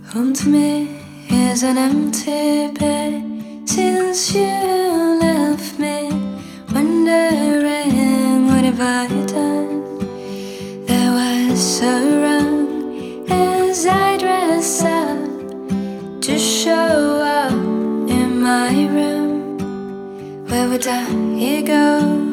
Home to me is an empty bed since you left me, wondering what have I done that was so wrong. As I dress up to show up in my room, where would I go?